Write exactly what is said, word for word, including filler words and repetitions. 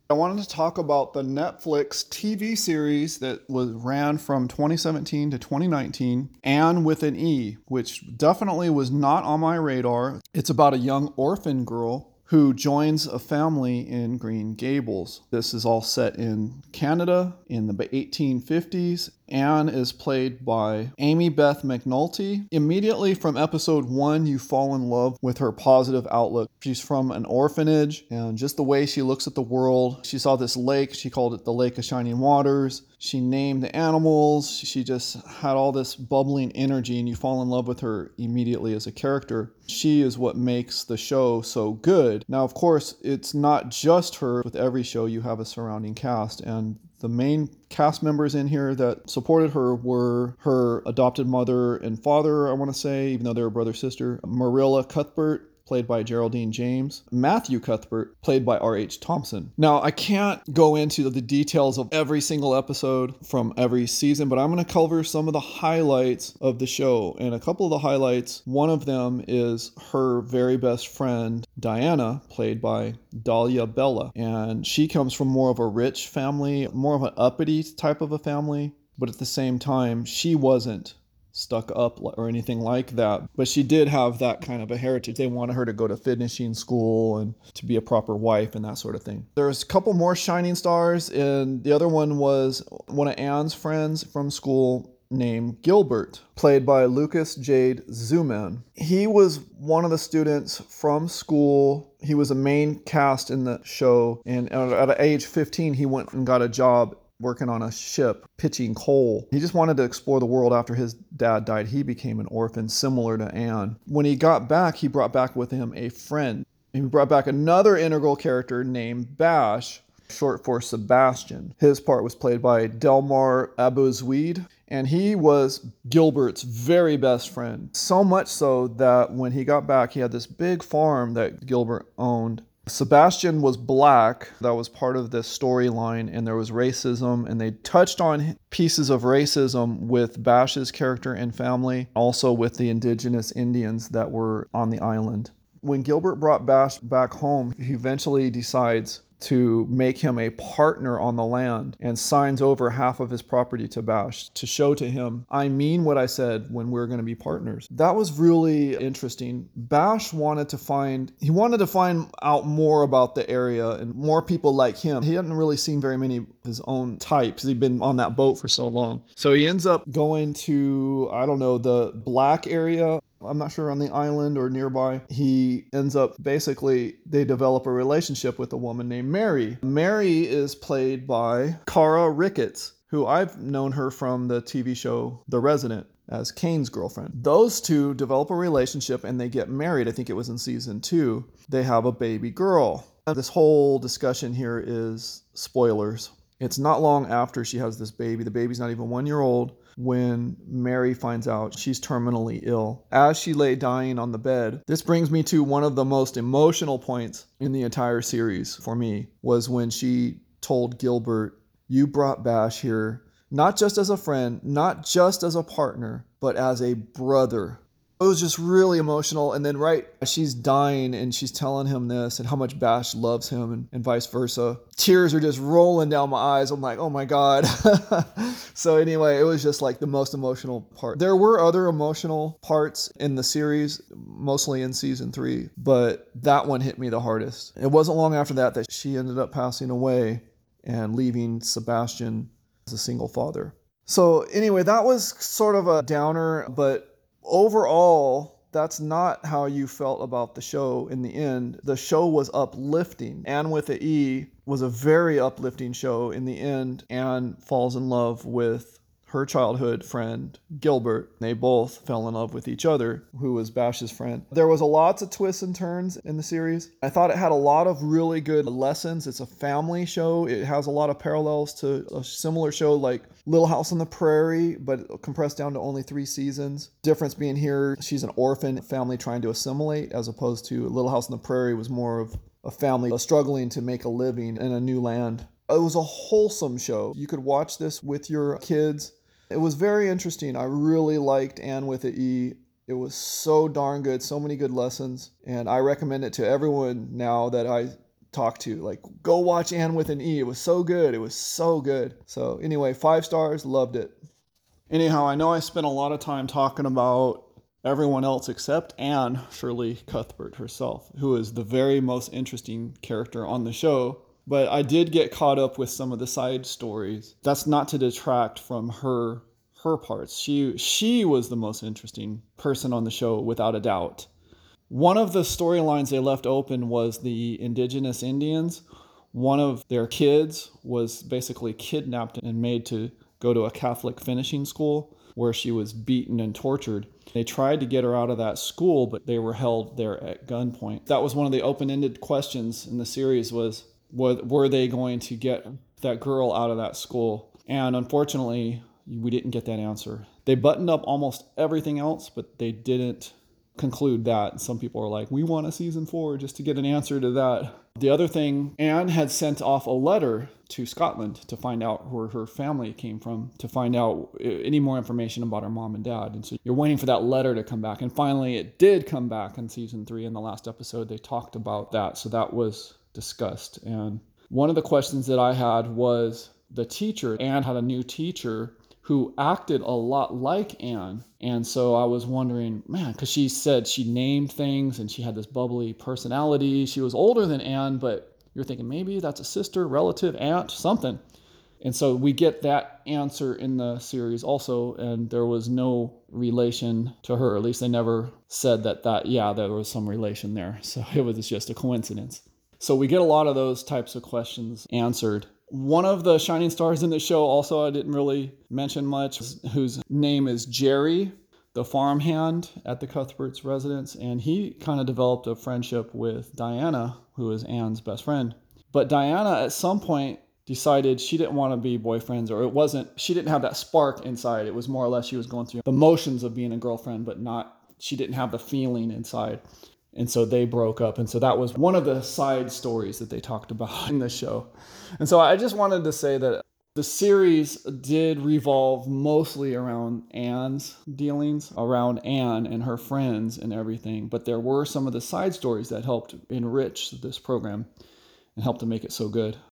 I wanted to talk about the Netflix T V series that was ran from twenty seventeen to twenty nineteen, Anne with an E, which definitely was not on my radar. It's about a young orphan girl who joins a family in Green Gables. This is all set in Canada in the eighteen fifties. Anne is played by Amy Beth McNulty. Immediately from episode one, you fall in love with her positive outlook. She's from an orphanage, and just the way she looks at the world. She saw this lake. She called it the Lake of Shining Waters. She named the animals. She just had all this bubbling energy, and you fall in love with her immediately as a character. She is what makes the show so good. Now, of course, it's not just her. With every show, you have a surrounding cast, and the main cast members in here that supported her were her adopted mother and father, I want to say, even though they were brother sister, Marilla Cuthbert, played by Geraldine James, Matthew Cuthbert, played by R H Thompson. Now, I can't go into the details of every single episode from every season, but I'm going to cover some of the highlights of the show. And a couple of the highlights, one of them is her very best friend, Diana, played by Dahlia Bella. And she comes from more of a rich family, more of an uppity type of a family, but at the same time, she wasn't stuck up or anything like that, but she did have that kind of a heritage. They wanted her to go to finishing school and to be a proper wife and that sort of thing. There's a couple more shining stars, and the other one was one of Anne's friends from school named Gilbert, played by Lucas Jade Zuman. He was one of the students from school. He was a main cast in the show, and at age fifteen, he went and got a job working on a ship, pitching coal. He just wanted to explore the world after his dad died. He became an orphan, similar to Anne. When he got back, he brought back with him a friend. He brought back another integral character named Bash, short for Sebastian. His part was played by Delmar Abouzeid, and he was Gilbert's very best friend. So much so that when he got back, he had this big farm that Gilbert owned. Sebastian was black. That was part of the storyline, and there was racism, and they touched on pieces of racism with Bash's character and family, also with the indigenous Indians that were on the island. When Gilbert brought Bash back home, he eventually decides to make him a partner on the land and signs over half of his property to Bash to show to him, I mean what I said when we're going to be partners. That was really interesting. Bash wanted to find, he wanted to find out more about the area and more people like him. He hadn't really seen very many of his own types. He'd been on that boat for so long. So he ends up going to, I don't know, the black area. I'm not sure, on the island or nearby. He ends up, basically, they develop a relationship with a woman named Mary. Mary is played by Cara Ricketts, who I've known her from the T V show The Resident as Kane's girlfriend. Those two develop a relationship and they get married. I think it was in season two. They have a baby girl. This whole discussion here is spoilers. It's not long after she has this baby. The baby's not even one year old when Mary finds out she's terminally ill. As she lay dying on the bed, this brings me to one of the most emotional points in the entire series for me, was when she told Gilbert, you brought Bash here, not just as a friend, not just as a partner, but as a brother. It was just really emotional. And then right as she's dying and she's telling him this and how much Bash loves him and, and vice versa, tears are just rolling down my eyes. I'm like, oh my God. So anyway, it was just like the most emotional part. There were other emotional parts in the series, mostly in season three, but that one hit me the hardest. It wasn't long after that that she ended up passing away and leaving Sebastian as a single father. So anyway, that was sort of a downer, but overall, that's not how you felt about the show in the end. The show was uplifting. Anne with the E was a very uplifting show in the end. Anne falls in love with her childhood friend, Gilbert. They both fell in love with each other, who was Bash's friend. There was a lots of twists and turns in the series. I thought it had a lot of really good lessons. It's a family show. It has a lot of parallels to a similar show like Little House on the Prairie, but compressed down to only three seasons. Difference being here, she's an orphan family trying to assimilate, as opposed to Little House on the Prairie was more of a family struggling to make a living in a new land. It was a wholesome show. You could watch this with your kids. It was very interesting. I really liked Anne with an E. It was so darn good, so many good lessons, and I recommend it to everyone now that I talk to. Like, go watch Anne with an E. It was so good. It was so good. So anyway, five stars, loved it. Anyhow, I know I spent a lot of time talking about everyone else except Anne Shirley Cuthbert herself, who is the very most interesting character on the show. But I did get caught up with some of the side stories. That's not to detract from her her parts. She she was the most interesting person on the show, without a doubt. One of the storylines they left open was the indigenous Indians. One of their kids was basically kidnapped and made to go to a Catholic finishing school where she was beaten and tortured. They tried to get her out of that school, but they were held there at gunpoint. That was one of the open-ended questions in the series was, were they going to get that girl out of that school? And unfortunately, we didn't get that answer. They buttoned up almost everything else, but they didn't conclude that. Some people are like, we want a season four just to get an answer to that. The other thing, Anne had sent off a letter to Scotland to find out where her family came from, to find out any more information about her mom and dad. And so you're waiting for that letter to come back. And finally, it did come back in season three. In the last episode, they talked about that. So that was discussed. And one of the questions that I had was the teacher. Anne had a new teacher who acted a lot like Anne. And so I was wondering, man, because she said she named things and she had this bubbly personality. She was older than Anne, but you're thinking maybe that's a sister, relative, aunt, something. And so we get that answer in the series also, and there was no relation to her. At least they never said that, that yeah, there was some relation there. So it was just a coincidence. So we get a lot of those types of questions answered. One of the shining stars in the show also I didn't really mention much, whose name is Jerry, the farmhand at the Cuthberts' residence. And he kind of developed a friendship with Diana, who is Anne's best friend. But Diana at some point decided she didn't want to be boyfriends, or it wasn't, she didn't have that spark inside. It was more or less she was going through the motions of being a girlfriend, but not, she didn't have the feeling inside. And so they broke up. And so that was one of the side stories that they talked about in the show. And so I just wanted to say that the series did revolve mostly around Anne's dealings, around Anne and her friends and everything. But there were some of the side stories that helped enrich this program and helped to make it so good.